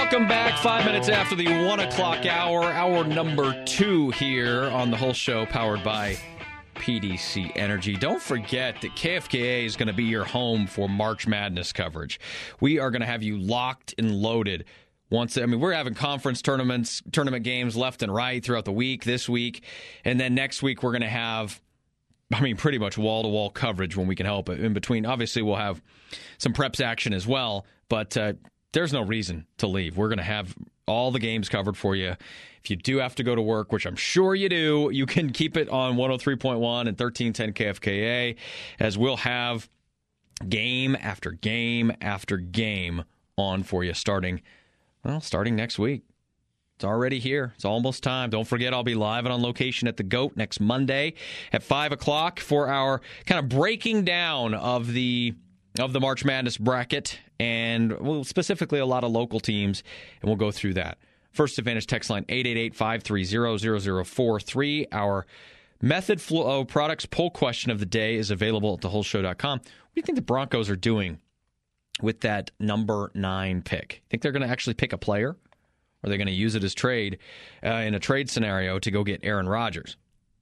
Welcome back. 5 minutes after the 1 o'clock hour. Hour number 2 here on the whole show, powered by PDC Energy. Don't forget that KFKA is going to be your home for March Madness coverage. We are going to have you locked and loaded. We're having conference tournament games left and right throughout the week, this week. And then next week, we're going to have, pretty much wall-to-wall coverage when we can help it. In between, obviously, we'll have some preps action as well. But there's no reason to leave. We're going to have all the games covered for you. If you do have to go to work, which I'm sure you do, you can keep it on 103.1 and 1310 KFKA, as we'll have game after game after game on for you starting next week. It's already here. It's almost time. Don't forget, I'll be live and on location at the GOAT next Monday at 5 o'clock for our kind of breaking down of the March Madness bracket, and specifically a lot of local teams, and we'll go through that. First Advantage text line 888-530-0043. Our Method Flow Products poll question of the day is available at thewholeshow.com. What do you think the Broncos are doing with that number 9 pick? Think they're going to actually pick a player? Or are they going to use it as trade in a trade scenario to go get Aaron Rodgers?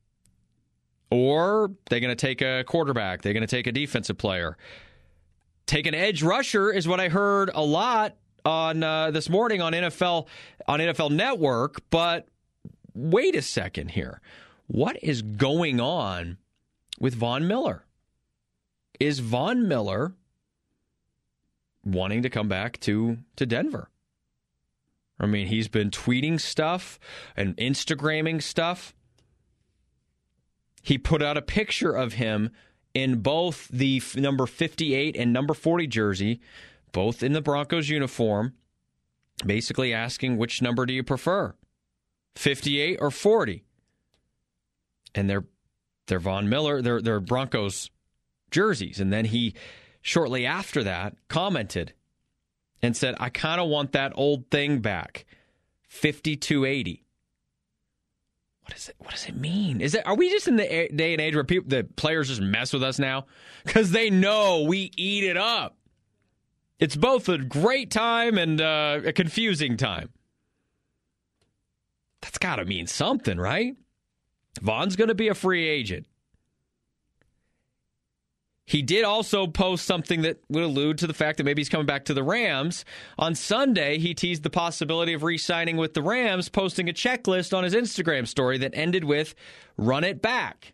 Or they're going to take a quarterback? They're going to take a defensive player? Take an edge rusher is what I heard a lot on this morning on NFL Network. But wait a second here. What is going on with Von Miller? Is Von Miller wanting to come back to Denver? He's been tweeting stuff and Instagramming stuff. He put out a picture of him in both the number 58 and number 40 jersey, both in the Broncos uniform, basically asking, which number do you prefer, 58 or 40? And they're Von Miller, they're Broncos jerseys. And then he, shortly after that, commented and said, I kind of want that old thing back, 5280. What does it mean? Are we just in the day and age where the players just mess with us now? Because they know we eat it up. It's both a great time and a confusing time. That's got to mean something, right? Von's going to be a free agent. He did also post something that would allude to the fact that maybe he's coming back to the Rams. On Sunday, he teased the possibility of re-signing with the Rams, posting a checklist on his Instagram story that ended with, run it back.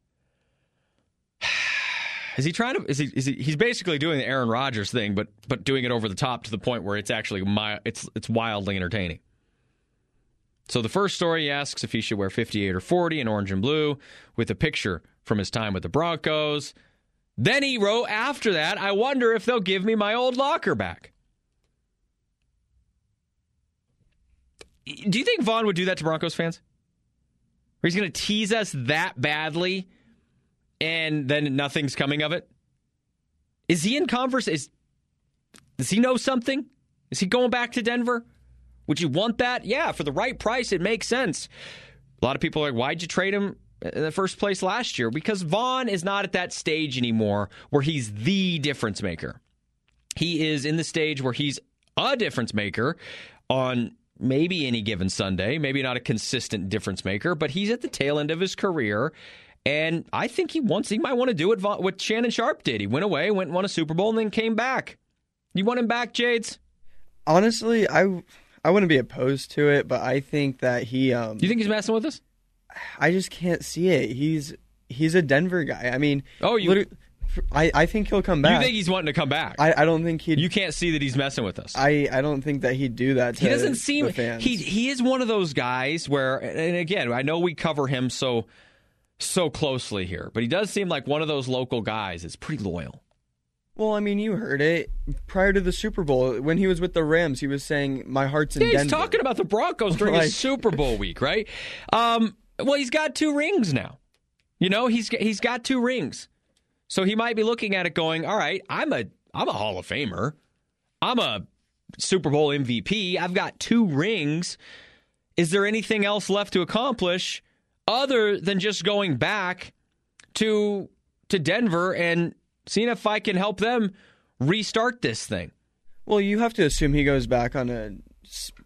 Is he trying to? He's basically doing the Aaron Rodgers thing, but doing it over the top to the point where it's actually it's wildly entertaining. So the first story, he asks if he should wear 58 or 40 in orange and blue with a picture from his time with the Broncos. Then he wrote after that, I wonder if they'll give me my old locker back. Do you think Von would do that to Broncos fans? Or he's going to tease us that badly and then nothing's coming of it? Is he in conversation? Does he know something? Is he going back to Denver? Would you want that? Yeah, for the right price, it makes sense. A lot of people are like, why'd you trade him in the first place last year? Because Von is not at that stage anymore where he's the difference maker. He is in the stage where he's a difference maker on maybe any given Sunday, maybe not a consistent difference maker, but he's at the tail end of his career. And I think he might want to do what Shannon Sharp did. He went away, went and won a Super Bowl, and then came back. You want him back, Jades? Honestly, I wouldn't be opposed to it, but I think that he... You think he's messing with us? I just can't see it. He's a Denver guy. I think he'll come back. You think he's wanting to come back? I don't think he'd... You can't see that he's messing with us. I don't think that he'd do that to the fans. He is one of those guys where, and again, I know we cover him so closely here, but he does seem like one of those local guys that's pretty loyal. Well, you heard it. Prior to the Super Bowl, when he was with the Rams, he was saying, my heart's in Denver. He's talking about the Broncos during his Super Bowl week, right? Well, he's got 2 rings now. He's got 2 rings. So he might be looking at it going, all right, I'm a Hall of Famer. I'm a Super Bowl MVP. I've got 2 rings. Is there anything else left to accomplish other than just going back to Denver and seeing if I can help them restart this thing? Well, you have to assume he goes back on a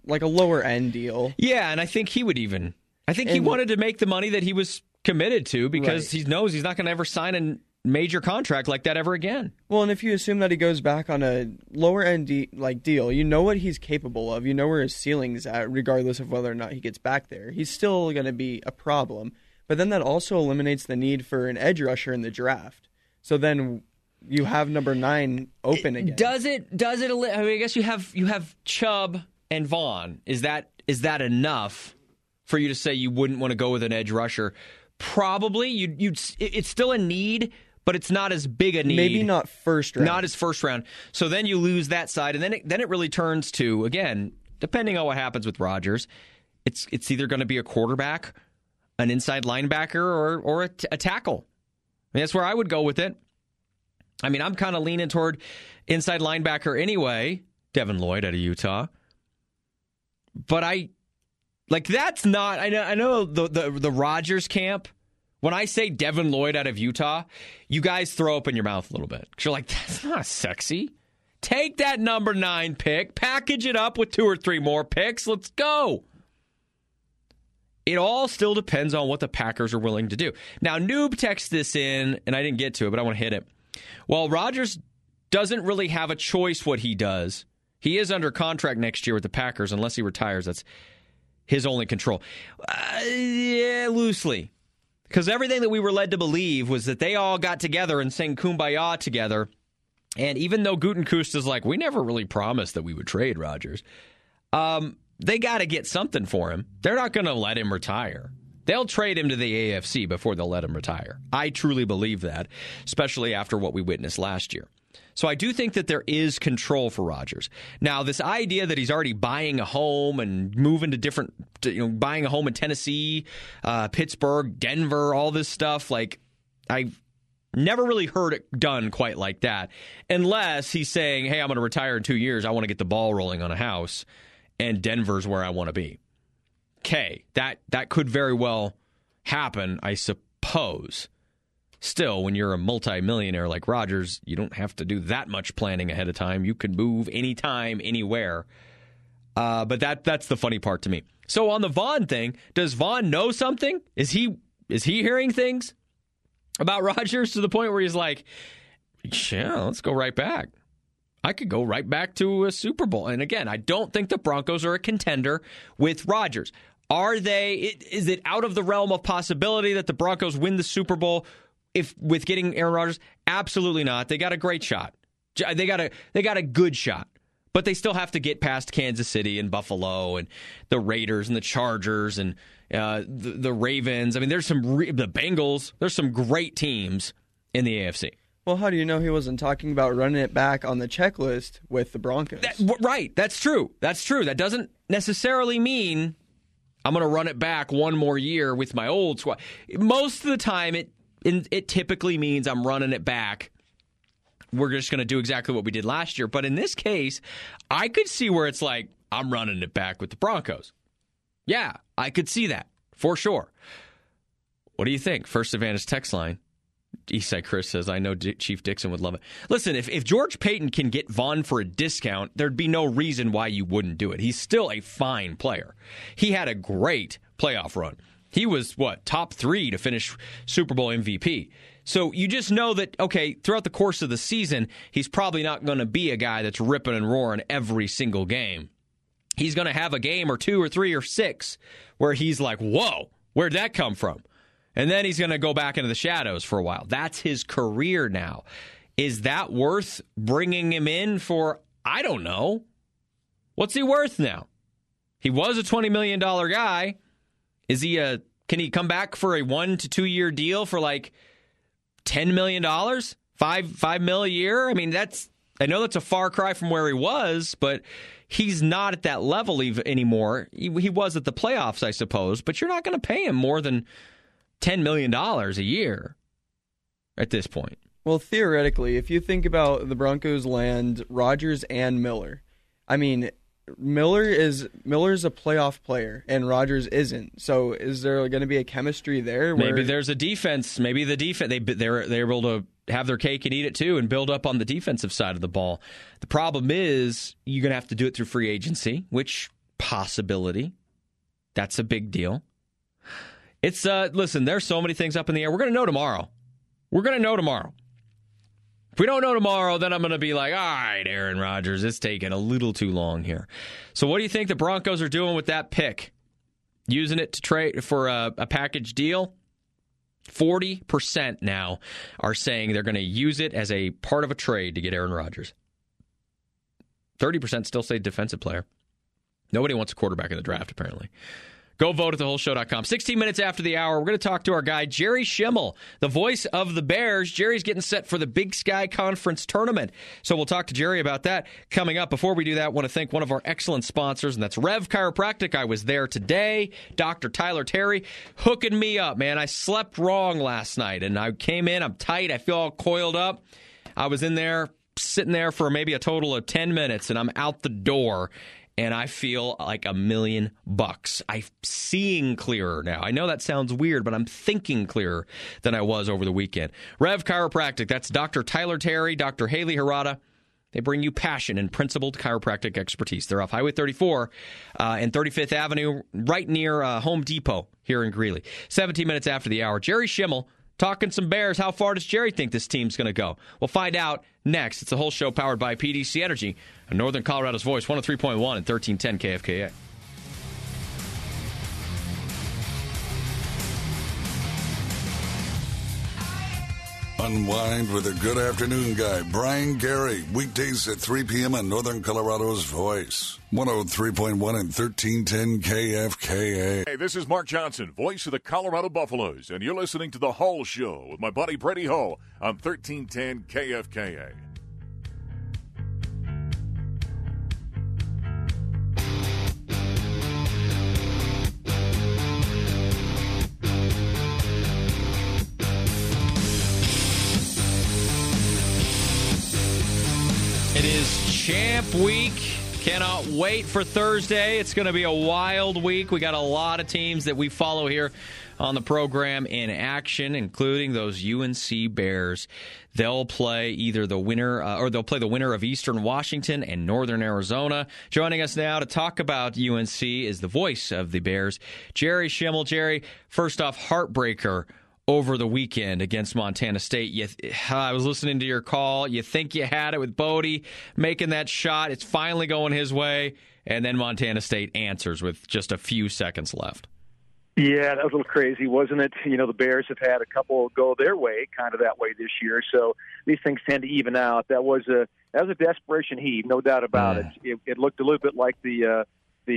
like a lower end deal. Yeah, and I think he would even. I think he wanted to make the money that he was committed to because he knows he's not going to ever sign a major contract like that ever again. Well, and if you assume that he goes back on a lower end deal, you know what he's capable of. You know where his ceiling's at, regardless of whether or not he gets back there. He's still going to be a problem. But then that also eliminates the need for an edge rusher in the draft. So then you have number 9 open again. Does it? I mean, I guess you have Chubb and Vaughn. Is that enough for you to say you wouldn't want to go with an edge rusher? Probably. It's still a need, but it's not as big a need. Maybe not first round. Not as first round. So then you lose that side, and then it really turns to, again, depending on what happens with Rodgers, it's either going to be a quarterback, an inside linebacker, or a tackle. I mean, that's where I would go with it. I mean, I'm kind of leaning toward inside linebacker anyway, Devin Lloyd out of Utah. But that's not. I know the Rodgers camp. When I say Devin Lloyd out of Utah, you guys throw up in your mouth a little bit. You're like, that's not sexy. Take that number 9 pick, package it up with 2 or 3 more picks. Let's go. It all still depends on what the Packers are willing to do. Now, Noob texts this in, and I didn't get to it, but I want to hit it. Well, Rodgers doesn't really have a choice what he does. He is under contract next year with the Packers unless he retires. That's his only control. Yeah, loosely. Because everything that we were led to believe was that they all got together and sang Kumbaya together. And even though Gutekunst is like, we never really promised that we would trade Rodgers, they got to get something for him. They're not going to let him retire. They'll trade him to the AFC before they'll let him retire. I truly believe that, especially after what we witnessed last year. So I do think that there is control for Rodgers. Now, this idea that he's already buying a home and moving to different, buying a home in Tennessee, Pittsburgh, Denver, all this stuff, like, I've never really heard it done quite like that. Unless he's saying, hey, I'm going to retire in 2 years. I want to get the ball rolling on a house, and Denver's where I want to be. Okay, that could very well happen, I suppose. Still, when you're a multimillionaire like Rodgers, you don't have to do that much planning ahead of time. You can move anytime, anywhere. But that's the funny part to me. So on the Vaughn thing, does Vaughn know something? Is he hearing things about Rodgers to the point where he's like, yeah, let's go right back. I could go right back to a Super Bowl. And again, I don't think the Broncos are a contender with Rodgers. Are they? Is it out of the realm of possibility that the Broncos win the Super Bowl with getting Aaron Rodgers? Absolutely not. They got a great shot. They got a good shot. But they still have to get past Kansas City and Buffalo and the Raiders and the Chargers and the Ravens. I mean, there's the Bengals. There's some great teams in the AFC. Well, how do you know he wasn't talking about running it back on the checklist with the Broncos? Right. That's true. That doesn't necessarily mean I'm going to run it back one more year with my old squad. Most of the time, it typically means I'm running it back. We're just going to do exactly what we did last year. But in this case, I could see where it's like, I'm running it back with the Broncos. Yeah, I could see that for sure. What do you think? First Advantage text line. Eastside Chris says, I know Chief Dixon would love it. Listen, if George Payton can get Vaughn for a discount, there'd be no reason why you wouldn't do it. He's still a fine player. He had a great playoff run. He was, top 3 to finish Super Bowl MVP. So you just know that, okay, throughout the course of the season, he's probably not going to be a guy that's ripping and roaring every single game. He's going to have a game or 2 or 3 or 6 where he's like, whoa, where'd that come from? And then he's going to go back into the shadows for a while. That's his career now. Is that worth bringing him in for, I don't know. What's he worth now? He was a $20 million guy. Can he come back for a 1 to 2 year deal for like $10 million? $5 million a year? I mean, I know that's a far cry from where he was, but he's not at that level anymore. He was at the playoffs, I suppose, but you're not going to pay him more than $10 million a year at this point. Well, theoretically, if you think about the Broncos land Rodgers and Miller, I mean, Miller's a playoff player and Rodgers isn't. So is there going to be a chemistry there? Maybe there's a defense. Maybe the defense they're able to have their cake and eat it too and build up on the defensive side of the ball. The problem is you're going to have to do it through free agency, which possibility. That's a big deal. It's listen, there's so many things up in the air. We're going to know tomorrow. If we don't know tomorrow, then I'm going to be like, all right, Aaron Rodgers, it's taking a little too long here. So what do you think the Broncos are doing with that pick? Using it to trade for a package deal? 40% now are saying they're going to use it as a part of a trade to get Aaron Rodgers. 30% still say defensive player. Nobody wants a quarterback in the draft, apparently. Go vote at thewholeshow.com. 16 minutes after the hour, we're going to talk to our guy, Jerry Schimmel, the voice of the Bears. Jerry's getting set for the Big Sky Conference tournament. So we'll talk to Jerry about that coming up. Before we do that, I want to thank one of our excellent sponsors, and that's Rev Chiropractic. I was there today. Dr. Tyler Terry hooking me up, man. I slept wrong last night, and I came in. I'm tight. I feel all coiled up. I was in there, sitting there for maybe a total of 10 minutes, and I'm out the door. And I feel like $1 million. I'm seeing clearer now. I know that sounds weird, but I'm thinking clearer than I was over the weekend. Rev Chiropractic, that's Dr. Tyler Terry, Dr. Haley Harada. They bring you passion and principled chiropractic expertise. They're off Highway 34 and 35th Avenue, right near Home Depot here in Greeley. 17 minutes after the hour, Jerry Schimmel talking some Bears. How far does Jerry think this team's going to go? We'll find out next. It's a whole show powered by PDC Energy, Northern Colorado's voice, 103.1 and 1310 KFKA. Unwind with a good afternoon guy, Brian Gary. Weekdays at 3 p.m. on Northern Colorado's voice. 103.1 and 1310 KFKA. Hey, this is Mark Johnson, voice of the Colorado Buffaloes, and you're listening to The Hull Show with my buddy Brady Hull on 1310 KFKA. It is Champ Week. Cannot wait for Thursday. It's going to be a wild week. We got a lot of teams that we follow here on the program in action, including those UNC Bears. They'll play either the winner or they'll play the winner of Eastern Washington and Northern Arizona. Joining us now to talk about UNC is the voice of the Bears, Jerry Schimmel. Jerry, first off, heartbreaker over the weekend against Montana State. I was listening to your call. You think you had it with Bodie making that shot. It's finally going his way. And then Montana State answers with just a few seconds left. Yeah, that was a little crazy, wasn't it? You know, the Bears have had a couple go their way, kind of that way this year. So these things tend to even out. That was a desperation heave, no doubt about it. It looked a little bit like the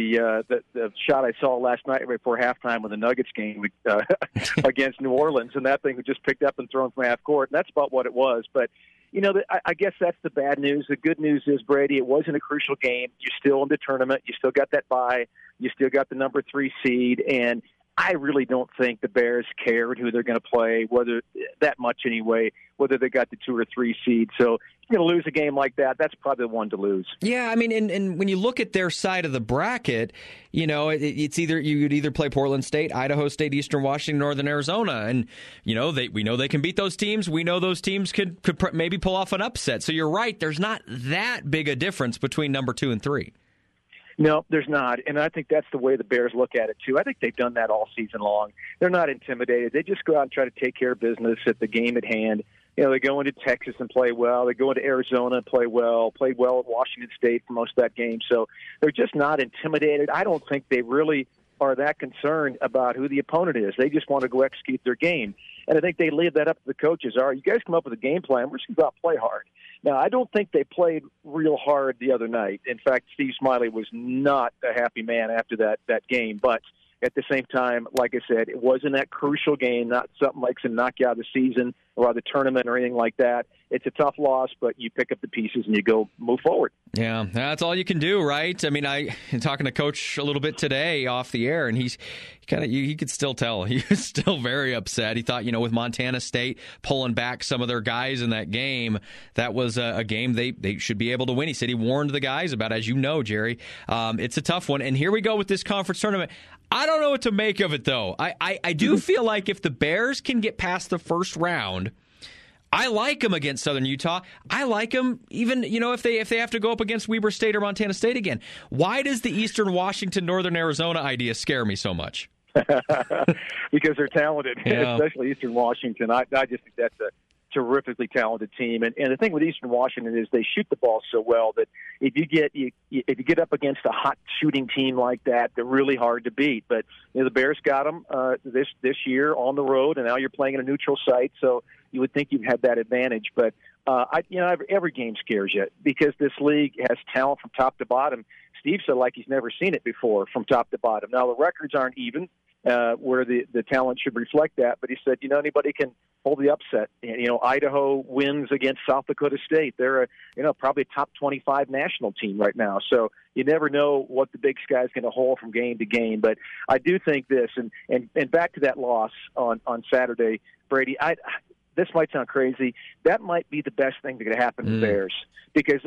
shot I saw last night right before halftime of the Nuggets game against New Orleans, and that thing was just picked up and thrown from half court, and that's about what it was. But, you know, I guess that's the bad news. The good news is, Brady, it wasn't a crucial game. You're still in the tournament. You still got that bye. You still got the number 3 seed, and I really don't think the Bears cared who they're going to play, whether that much anyway, whether they got the 2 or 3 seed. So you're going to lose a game like that. That's probably the one to lose. Yeah, I mean, and when you look at their side of the bracket, you know, it's either you could either play Portland State, Idaho State, Eastern Washington, Northern Arizona, and you know we know they can beat those teams. We know those teams could maybe pull off an upset. So you're right. There's not that big a difference between number 2 and 3. No, there's not, and I think that's the way the Bears look at it, too. I think they've done that all season long. They're not intimidated. They just go out and try to take care of business at the game at hand. You know, they go into Texas and play well. They go into Arizona and play well, played well at Washington State for most of that game. So they're just not intimidated. I don't think they really are that concerned about who the opponent is. They just want to go execute their game. And I think they leave that up to the coaches. All right, you guys come up with a game plan. We're just going to go out and play hard. Now, I don't think they played real hard the other night. In fact, Steve Smiley was not a happy man after that game. But at the same time, like I said, it wasn't that crucial game, not something like to knock you out of the season or the tournament or anything like that. It's a tough loss, but you pick up the pieces and you go move forward. Yeah, that's all you can do, right? I mean, I'm talking to Coach a little bit today off the air, and you could still tell he was still very upset. He thought, you know, with Montana State pulling back some of their guys in that game, that was a game they should be able to win. He said he warned the guys about, as you know, Jerry. It's a tough one, and here we go with this conference tournament. I don't know what to make of it, though. I do feel like if the Bears can get past the first round, I like them against Southern Utah. I like them even, if they have to go up against Weber State or Montana State again. Why does the Eastern Washington, Northern Arizona idea scare me so much? Because they're talented, especially Eastern Washington. I just think that's a terrifically talented team. And the thing with Eastern Washington is they shoot the ball so well that if you get up against a hot shooting team like that, they're really hard to beat. But the Bears got them this year on the road, and now you're playing in a neutral site, so you would think you'd have that advantage. But every game scares you because this league has talent from top to bottom. Steve said like he's never seen it before from top to bottom. Now the records aren't even where the talent should reflect that, but he said anybody can hold the upset. Idaho wins against South Dakota State. They're probably a top 25 national team right now. So you never know what the Big Sky is going to hold from game to game. But I do think this, and back to that loss on Saturday, Brady. This might sound crazy. That might be the best thing that could happen to the Bears because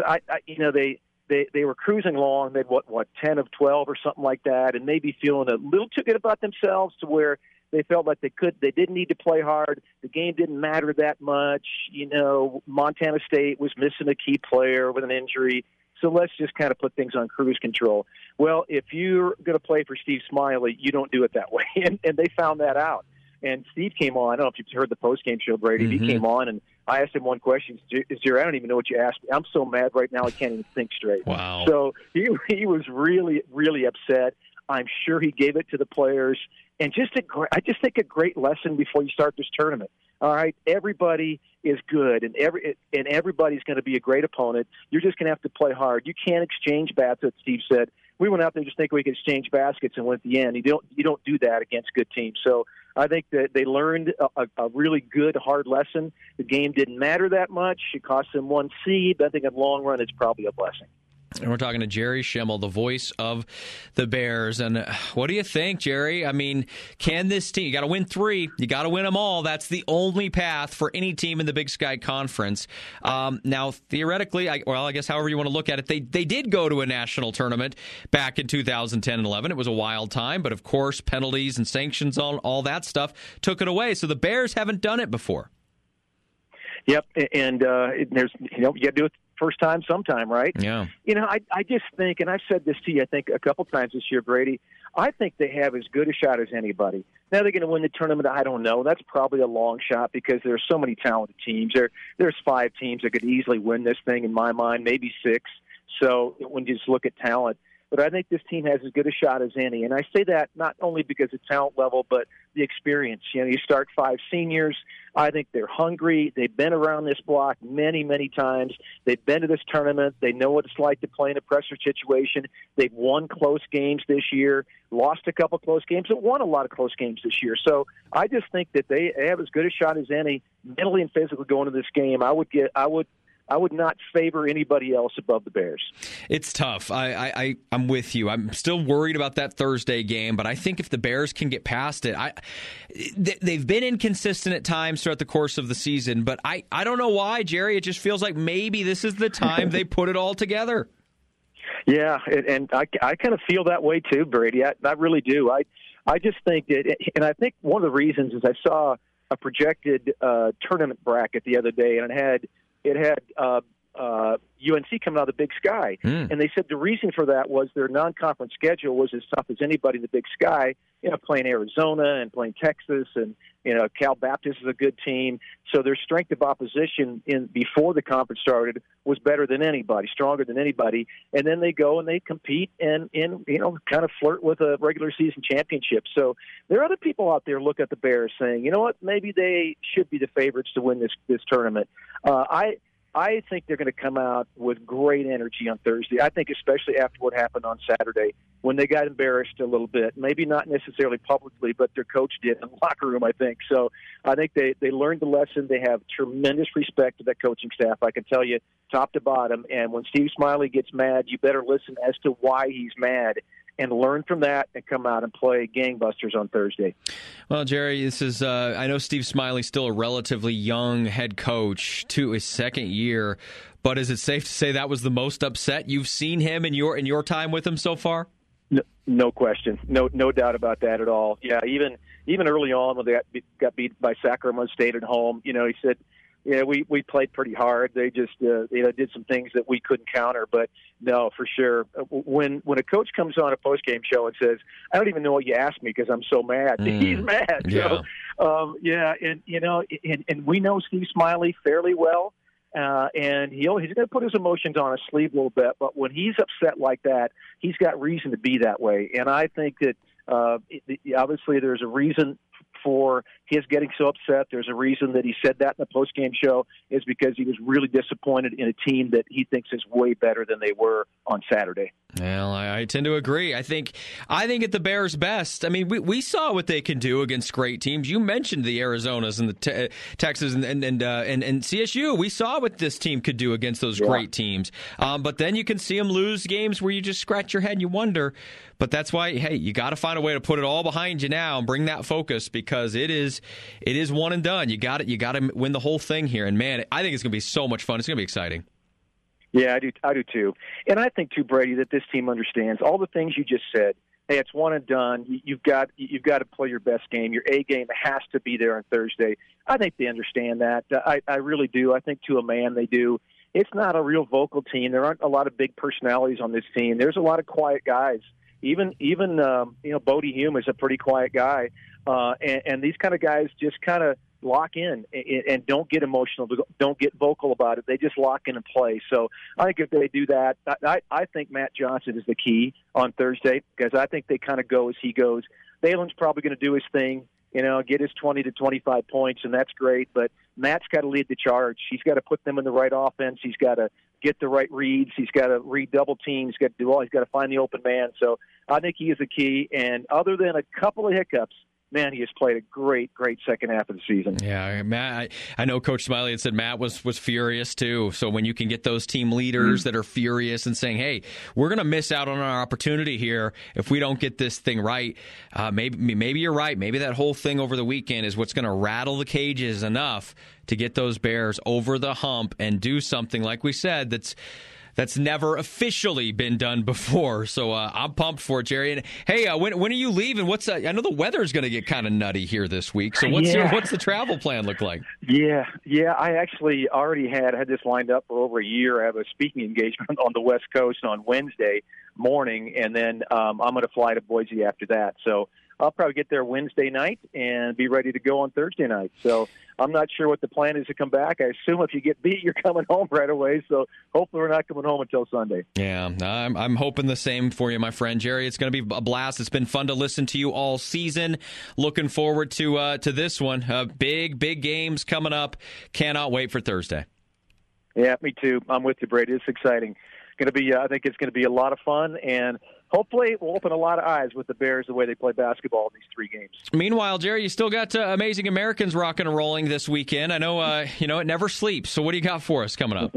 they were cruising along. They'd what 10 of 12 or something like that, and maybe feeling a little too good about themselves to where they felt like they didn't need to play hard. The game didn't matter that much. Montana State was missing a key player with an injury. So let's just kind of put things on cruise control. Well, if you're going to play for Steve Smiley, you don't do it that way, and they found that out. And Steve came on. I don't know if you've heard the post-game show, Brady. He came on, and I asked him one question. Jerry, I don't even know what you asked me. I'm so mad right now I can't even think straight. Wow. So he was really, really upset. I'm sure he gave it to the players. And I just think a great lesson before you start this tournament. All right, everybody is good, and everybody's going to be a great opponent. You're just going to have to play hard. You can't exchange baskets, Steve said. We went out there just thinking we could exchange baskets and win at the end. You don't do that against good teams. So I think that they learned a really good, hard lesson. The game didn't matter that much. It cost them one seed, but I think in the long run it's probably a blessing. And we're talking to Jerry Schimmel, the voice of the Bears. And what do you think, Jerry? I mean, can this team, you got to win 3. You got to win them all. That's the only path for any team in the Big Sky Conference. Now, theoretically, I guess however you want to look at it, they did go to a national tournament back in 2010 and 11. It was a wild time, but of course, penalties and sanctions, all that stuff took it away. So the Bears haven't done it before. Yep, and there's you got to do it first time sometime, right? Yeah. I just think, and I've said this to you, I think, a couple times this year, Brady, I think they have as good a shot as anybody. Now they're going to win the tournament, I don't know. That's probably a long shot because there are so many talented teams. There's 5 teams that could easily win this thing in my mind, maybe 6. So when you just look at talent. But I think this team has as good a shot as any. And I say that not only because of talent level, but the experience. You start 5 seniors. I think they're hungry. They've been around this block many, many times. They've been to this tournament. They know what it's like to play in a pressure situation. They've won close games this year, lost a couple close games, but won a lot of close games this year. So I just think that they have as good a shot as any mentally and physically going into this game. I would not favor anybody else above the Bears. It's tough. I'm with you. I'm still worried about that Thursday game, but I think if the Bears can get past it, they've been inconsistent at times throughout the course of the season, but I don't know why, Jerry. It just feels like maybe this is the time they put it all together. Yeah, and I kind of feel that way too, Brady. I really do. I just think that, and I think one of the reasons is I saw a projected tournament bracket the other day, and it had UNC coming out of the Big Sky. And they said the reason for that was their non-conference schedule was as tough as anybody in the Big Sky, playing Arizona and playing Texas, and, Cal Baptist is a good team. So their strength of opposition before the conference started was better than anybody, stronger than anybody. And then they go and they compete and kind of flirt with a regular season championship. So there are other people out there look at the Bears saying, you know what, maybe they should be the favorites to win this tournament. I think they're going to come out with great energy on Thursday. I think especially after what happened on Saturday when they got embarrassed a little bit, maybe not necessarily publicly, but their coach did in the locker room, I think. So I think they learned the lesson. They have tremendous respect to that coaching staff, I can tell you, top to bottom. And when Steve Smiley gets mad, you better listen as to why he's mad and learn from that and come out and play gangbusters on Thursday. Well, Jerry, this is I know Steve Smiley's still a relatively young head coach to his second year, but is it safe to say that was the most upset you've seen him in your time with him so far? No question. No doubt about that at all. Yeah, even early on when they got beat by Sacramento State at home, he said yeah, we played pretty hard. They just did some things that we couldn't counter. But no, for sure, when a coach comes on a postgame show and says, "I don't even know what you asked me because I'm so mad," he's mad. Yeah. So, and we know Steve Smiley fairly well. And he's going to put his emotions on his sleeve a little bit, but when he's upset like that, he's got reason to be that way. And I think that obviously there's a reason for his getting so upset. There's a reason that he said that in the postgame show, is because he was really disappointed in a team that he thinks is way better than they were on Saturday. Well, I tend to agree. I think at the Bears' best, I mean, we saw what they can do against great teams. You mentioned the Arizonas and the Texas and CSU. We saw what this team could do against those great teams. But then you can see them lose games where you just scratch your head and you wonder. But that's why, hey, you got to find a way to put it all behind you now and bring that focus, because it is one and done. You got to win the whole thing here. And man, I think it's going to be so much fun. It's going to be exciting. Yeah, I do too. And I think too, Brady, that this team understands all the things you just said. Hey, it's one and done. You've got to play your best game. Your A game has to be there on Thursday. I think they understand that. I really do. I think to a man they do. It's not a real vocal team. There aren't a lot of big personalities on this team. There's a lot of quiet guys. Even Bodie Hume is a pretty quiet guy, and these kind of guys just kind of lock in and don't get emotional, don't get vocal about it. They just lock in and play. So I think if they do that, I think Matt Johnson is the key on Thursday, because I think they kind of go as he goes. Balin's probably going to do his thing, get his 20 to 25 points, and that's great. But Matt's got to lead the charge. He's got to put them in the right offense. He's got to get the right reads. He's got to read double teams. He's got to do all. He's got to find the open man. So I think he is the key. And other than a couple of hiccups, man, he has played a great second half of the season. Yeah, Matt, I know Coach Smiley had said Matt was furious too. So when you can get those team leaders that are furious and saying, hey, we're going to miss out on our opportunity here if we don't get this thing right, maybe you're right. Maybe that whole thing over the weekend is what's going to rattle the cages enough to get those Bears over the hump and do something, like we said, that's never officially been done before. So I'm pumped for it, Jerry. And hey, when are you leaving? I know the weather's going to get kind of nutty here this week. So what's the travel plan look like? Yeah. I actually already had this lined up for over a year. I have a speaking engagement on the West Coast on Wednesday morning, and then I'm going to fly to Boise after that. So I'll probably get there Wednesday night and be ready to go on Thursday night. So I'm not sure what the plan is to come back. I assume if you get beat, you're coming home right away. So hopefully we're not coming home until Sunday. Yeah, I'm hoping the same for you, my friend. Jerry, it's going to be a blast. It's been fun to listen to you all season. Looking forward to this one. Big games coming up. Cannot wait for Thursday. Yeah, me too. I'm with you, Brady. It's exciting. I think it's going to be a lot of fun, and hopefully it will open a lot of eyes with the Bears the way they play basketball in these 3 games. Meanwhile, Jerry, you still got Amazing Americans rocking and rolling this weekend. I know, it never sleeps. So what do you got for us coming up?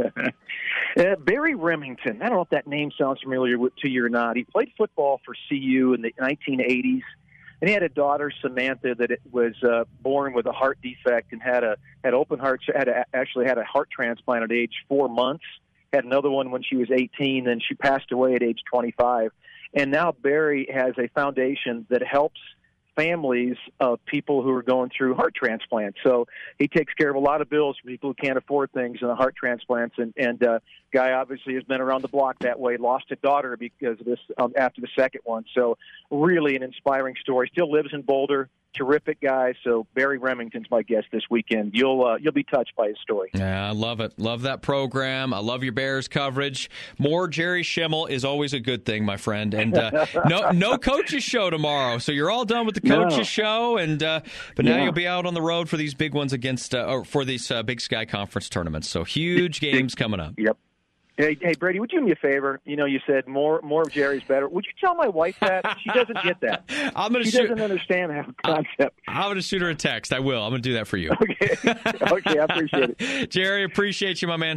Barry Remington. I don't know if that name sounds familiar to you or not. He played football for CU in the 1980s, and he had a daughter, Samantha, that was born with a heart defect and had open heart. Actually had a heart transplant at age 4 months. Had another one when she was 18, and she passed away at age 25. And now Barry has a foundation that helps families of people who are going through heart transplants. So he takes care of a lot of bills for people who can't afford things in the heart transplants. And guy obviously has been around the block that way, lost a daughter because of this after the second one. So really an inspiring story. Still lives in Boulder. Terrific guy. So Barry Remington's my guest this weekend. You'll be touched by his story. Yeah, I love it. Love that program. I love your Bears coverage. More Jerry Schimmel is always a good thing, my friend. And no coaches show tomorrow, so you're all done with the coaches show. And but now you'll be out on the road for these big ones for these Big Sky Conference tournaments. So huge games coming up. Yep. Hey, Brady, would you do me a favor? You said more of Jerry's better. Would you tell my wife that? She doesn't get that. She doesn't understand the concept. I'm going to shoot her a text. I will. I'm going to do that for you. Okay, I appreciate it. Jerry, appreciate you, my man.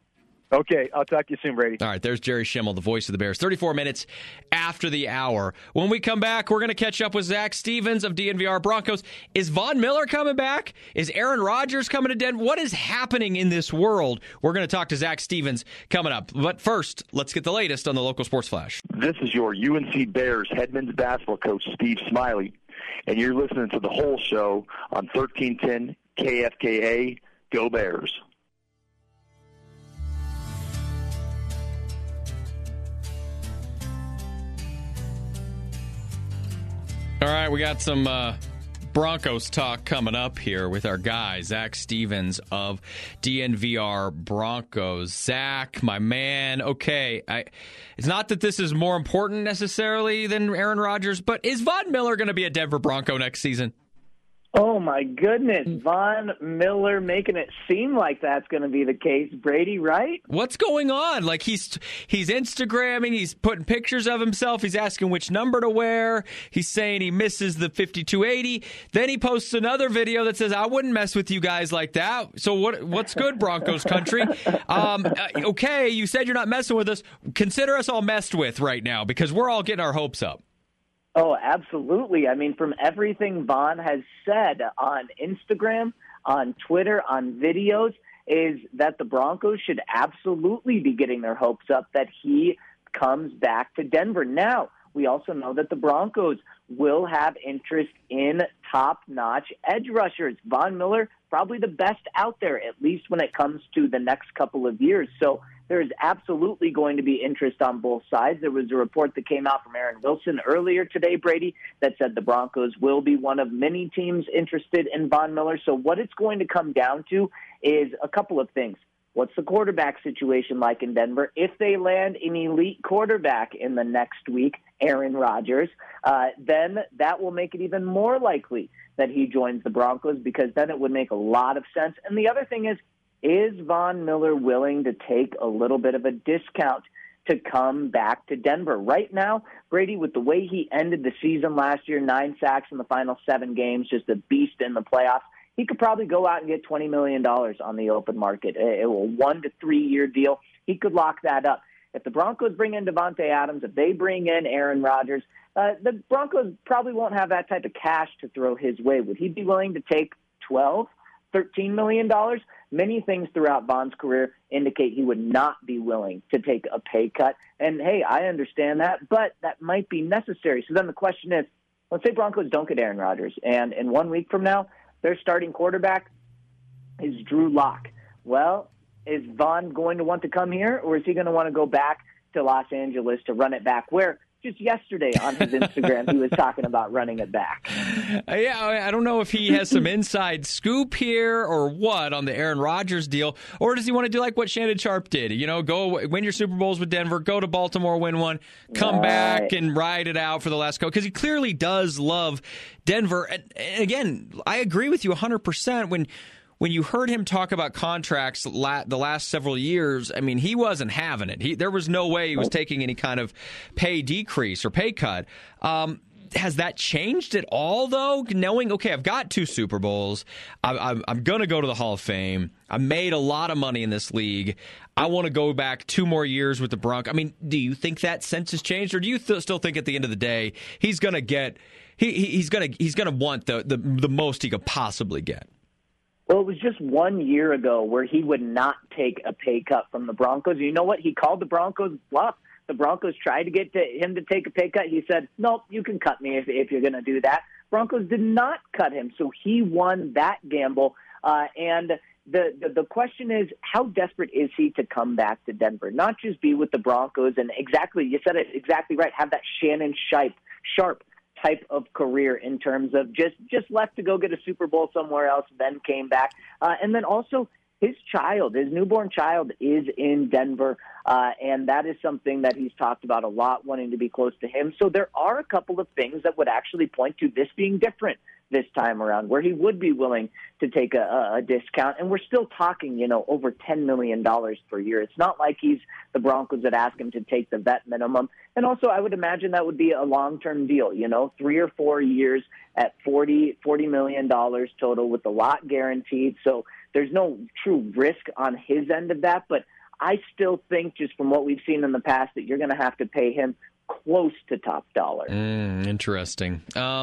Okay, I'll talk to you soon, Brady. All right, there's Jerry Schimmel, the voice of the Bears. 34 minutes after the hour. When we come back, we're going to catch up with Zach Stevens of DNVR Broncos. Is Von Miller coming back? Is Aaron Rodgers coming to Denver? What is happening in this world? We're going to talk to Zach Stevens coming up. But first, let's get the latest on the local sports flash. This is your UNC Bears head men's basketball coach, Steve Smiley, and you're listening to the whole show on 1310 KFKA, Go Bears. All right, we got some Broncos talk coming up here with our guy, Zach Stevens of DNVR Broncos. Zach, my man, okay, it's not that this is more important necessarily than Aaron Rodgers, but is Von Miller going to be a Denver Bronco next season? Oh, my goodness. Von Miller making it seem like that's going to be the case. Brady, right? What's going on? Like, he's Instagramming, he's putting pictures of himself, he's asking which number to wear, he's saying he misses the 5280. Then he posts another video that says, I wouldn't mess with you guys like that. So what's good, Broncos country? Okay, you said you're not messing with us. Consider us all messed with right now because we're all getting our hopes up. Oh, absolutely. I mean, from everything Von has said on Instagram, on Twitter, on videos, is that the Broncos should absolutely be getting their hopes up that he comes back to Denver. Now, we also know that the Broncos will have interest in top-notch edge rushers. Von Miller, probably the best out there, at least when it comes to the next couple of years. So there is absolutely going to be interest on both sides. There was a report that came out from Aaron Wilson earlier today, Brady, that said the Broncos will be one of many teams interested in Von Miller. So what it's going to come down to is a couple of things. What's the quarterback situation like in Denver? If they land an elite quarterback in the next week, Aaron Rodgers, then that will make it even more likely that he joins the Broncos because then it would make a lot of sense. And the other thing is Von Miller willing to take a little bit of a discount to come back to Denver? Right now, Brady, with the way he ended the season last year, 9 sacks in the final 7 games, just a beast in the playoffs, he could probably go out and get $20 million on the open market. A 1 to 3 year deal. He could lock that up. If the Broncos bring in Devontae Adams, if they bring in Aaron Rodgers, the Broncos probably won't have that type of cash to throw his way. Would he be willing to take $12, $13 million? Many things throughout Von's career indicate he would not be willing to take a pay cut. And, hey, I understand that, but that might be necessary. So then the question is, let's say Broncos don't get Aaron Rodgers, and in 1 week from now, their starting quarterback is Drew Lock. Well, is Von going to want to come here, or is he going to want to go back to Los Angeles to run it back where just yesterday on his Instagram, he was talking about running it back. Yeah, I don't know if he has some inside scoop here or what on the Aaron Rodgers deal, or does he want to do like what Shannon Sharp did? You know, go win your Super Bowls with Denver, go to Baltimore, win one, come back and ride it out for the last couple. Because he clearly does love Denver. And again, I agree with you 100% when you heard him talk about contracts the last several years. I mean, he wasn't having it. There was no way he was taking any kind of pay decrease or pay cut. Has that changed at all, though? Knowing, okay, I've got 2 Super Bowls. I'm going to go to the Hall of Fame. I made a lot of money in this league. I want to go back 2 more years with the Broncos. I mean, do you think that sense has changed, or do you still think at the end of the day he's going to get he's going to want the most he could possibly get? Well, it was just 1 year ago where he would not take a pay cut from the Broncos. You know what? He called the Broncos bluff. The Broncos tried to get him to take a pay cut. He said, nope, you can cut me if you're going to do that. Broncos did not cut him, so he won that gamble. And the question is, how desperate is he to come back to Denver? Not just be with the Broncos and exactly, you said it exactly right, have that Shannon Sharp type of career in terms of just left to go get a Super Bowl somewhere else, then came back. And then also his newborn child is in Denver, and that is something that he's talked about a lot, wanting to be close to him. So there are a couple of things that would actually point to this being different this time around, where he would be willing to take a discount. And we're still talking, over $10 million per year. It's not like he's the Broncos that ask him to take the vet minimum. And also, I would imagine that would be a long-term deal, 3 or 4 years at $40 million total with a lot guaranteed. So there's no true risk on his end of that. But I still think, just from what we've seen in the past, that you're going to have to pay him close to top dollar. Interesting.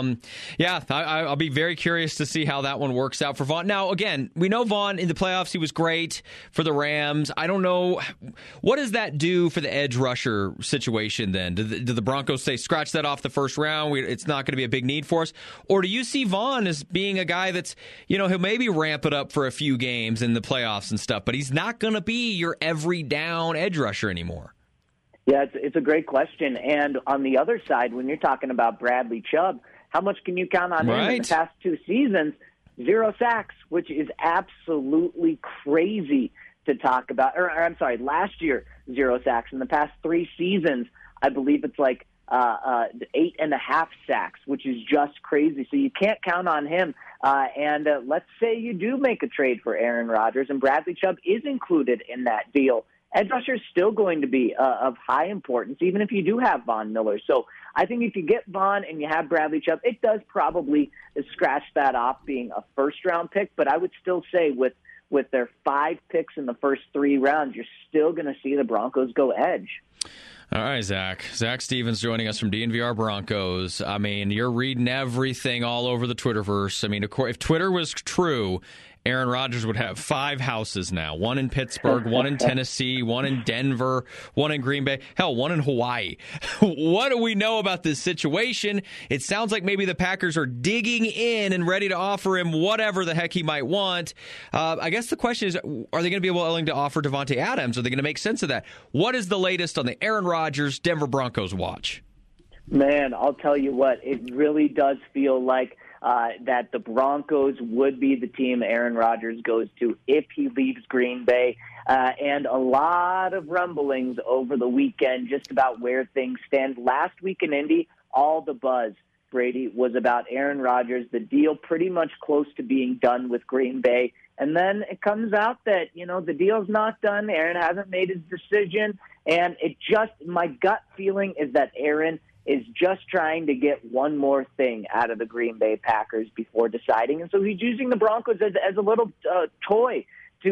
I'll be very curious to see how that one works out for Vaughn. Now, again, we know Vaughn in the playoffs, he was great for the Rams. I don't know. What does that do for the edge rusher situation then? Do the Broncos say, scratch that off the first round, it's not going to be a big need for us? Or do you see Vaughn as being a guy that's, he'll maybe ramp it up for a few games in the playoffs and stuff, but he's not going to be your every down edge rusher anymore? Yeah, it's a great question. And on the other side, when you're talking about Bradley Chubb, how much can you count on him in the past 2 seasons? 0 sacks, which is absolutely crazy to talk about. Last year, 0 sacks. In the past 3 seasons, I believe it's like 8.5 sacks, which is just crazy. So you can't count on him. And let's say you do make a trade for Aaron Rodgers, and Bradley Chubb is included in that deal. Edge rusher is still going to be of high importance, even if you do have Von Miller. So I think if you get Von and you have Bradley Chubb, it does probably scratch that off being a first-round pick. But I would still say with their 5 picks in the first 3 rounds, you're still going to see the Broncos go edge. All right, Zach. Zach Stevens joining us from DNVR Broncos. I mean, you're reading everything all over the Twitterverse. I mean, if Twitter was true, Aaron Rodgers would have 5 houses now. 1 in Pittsburgh, 1 in Tennessee, 1 in Denver, 1 in Green Bay, 1 in Hawaii. What do we know about this situation? It sounds like maybe the Packers are digging in and ready to offer him whatever the heck he might want. I guess the question is, are they going to be willing to offer Davante Adams? Are they going to make sense of that? What is the latest on the Aaron Rodgers Denver Broncos watch? Man, I'll tell you what, it really does feel like that the Broncos would be the team Aaron Rodgers goes to if he leaves Green Bay. And a lot of rumblings over the weekend just about where things stand. Last week in Indy, all the buzz, Brady, was about Aaron Rodgers, the deal pretty much close to being done with Green Bay. And then it comes out that, the deal's not done. Aaron hasn't made his decision. And my gut feeling is that Aaron is just trying to get one more thing out of the Green Bay Packers before deciding. And so he's using the Broncos as a little toy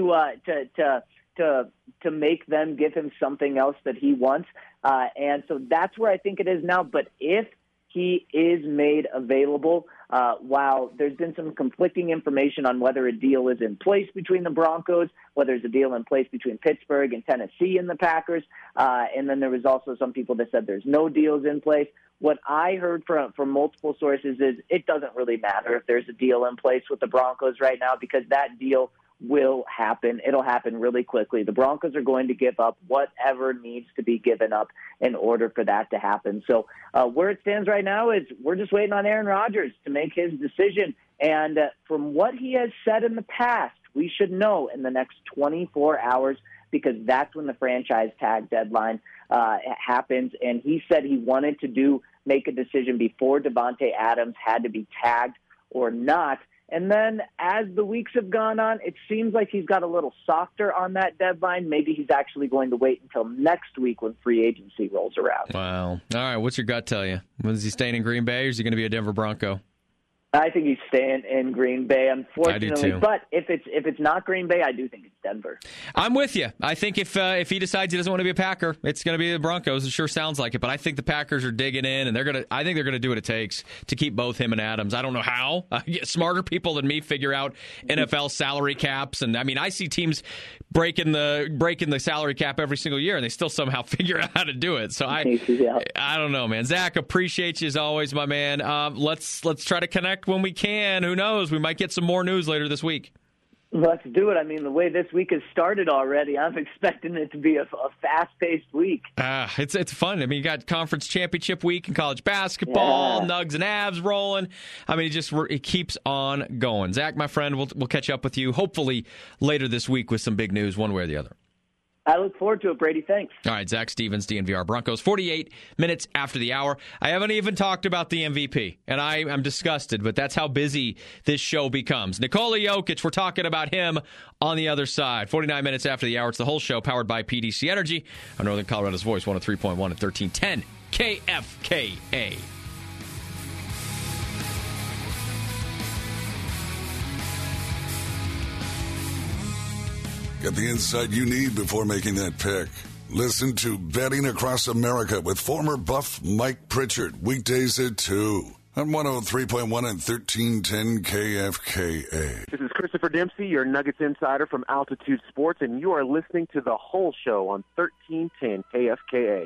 to make them give him something else that he wants. And so that's where I think it is now. But if he is made available, while there's been some conflicting information on whether a deal is in place between the Broncos, whether there's a deal in place between Pittsburgh and Tennessee and the Packers, and then there was also some people that said there's no deals in place. What I heard from multiple sources is it doesn't really matter if there's a deal in place with the Broncos right now, because that deal will happen. It'll happen really quickly. The Broncos are going to give up whatever needs to be given up in order for that to happen. So where it stands right now is we're just waiting on Aaron Rodgers to make his decision. And from what he has said in the past, we should know in the next 24 hours, because that's when the franchise tag deadline happens. And he said he wanted to make a decision before Davante Adams had to be tagged or not. And then as the weeks have gone on, it seems like he's got a little softer on that deadline. Maybe he's actually going to wait until next week when free agency rolls around. Wow. All right, what's your gut tell you? Is he staying in Green Bay, or is he going to be a Denver Bronco? I think he's staying in Green Bay, unfortunately. I do too. But if it's not Green Bay, I do think it's Denver. I'm with you. I think if he decides he doesn't want to be a Packer, it's going to be the Broncos. It sure sounds like it. But I think the Packers are digging in, and I think they're going to do what it takes to keep both him and Adams. I don't know how. Smarter people than me figure out NFL salary caps, and I see teams breaking the salary cap every single year, and they still somehow figure out how to do it. So I don't know, man. Zach, appreciate you as always, my man. Let's try to connect when we can. Who knows? We might get some more news later this week. Let's do it. The way this week has started already, I'm expecting it to be a fast-paced week. It's fun. You got conference championship week in college basketball, Nugs and Avs rolling. It keeps on going. Zach, my friend, we'll catch up with you hopefully later this week with some big news one way or the other. I look forward to it, Brady. Thanks. All right, Zach Stevens, DNVR Broncos, 48 minutes after the hour. I haven't even talked about the MVP, and I'm disgusted, but that's how busy this show becomes. Nikola Jokic, we're talking about him on the other side. 49 minutes after the hour, it's the whole show powered by PDC Energy on Northern Colorado's Voice, 103.1 and 1310 KFKA. Get the insight you need before making that pick. Listen to Betting Across America with former Buff Mike Pritchard, weekdays at 2 on 103.1 and 1310 KFKA. This is Christopher Dempsey, your Nuggets insider from Altitude Sports, and you are listening to The Whole Show on 1310 KFKA.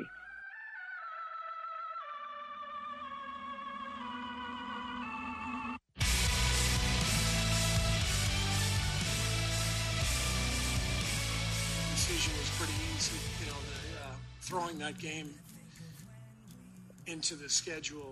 Throwing that game into the schedule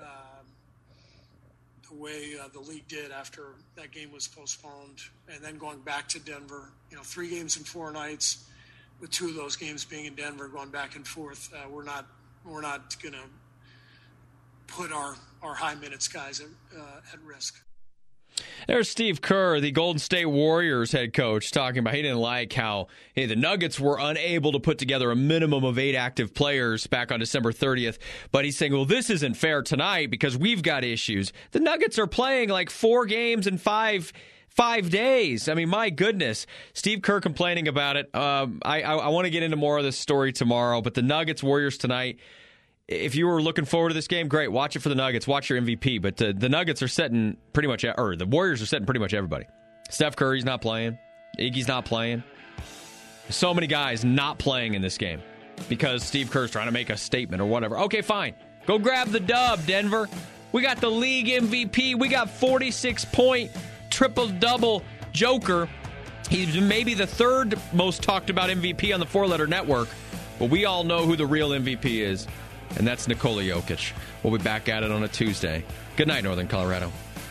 the way the league did after that game was postponed, and then going back to Denver, 3 games in 4 nights, with 2 of those games being in Denver, going back and forth. We're not going to put our high minutes guys at risk. There's Steve Kerr, the Golden State Warriors head coach, talking about he didn't like how the Nuggets were unable to put together a minimum of 8 active players back on December 30th. But he's saying, well, this isn't fair tonight because we've got issues. The Nuggets are playing like 4 games in 5 days. I mean, my goodness. Steve Kerr complaining about it. I want to get into more of this story tomorrow, but the Nuggets Warriors tonight. If you were looking forward to this game, great. Watch it for the Nuggets. Watch your MVP. But the Nuggets are setting pretty much, or the Warriors are setting pretty much everybody. Steph Curry's not playing. Iggy's not playing. So many guys not playing in this game because Steve Kerr's trying to make a statement or whatever. Okay, fine. Go grab the dub, Denver. We got the league MVP. We got 46-point triple-double Joker. He's maybe the 3rd most talked about MVP on the 4-letter network. But we all know who the real MVP is. And that's Nikola Jokic. We'll be back at it on a Tuesday. Good night, Northern Colorado.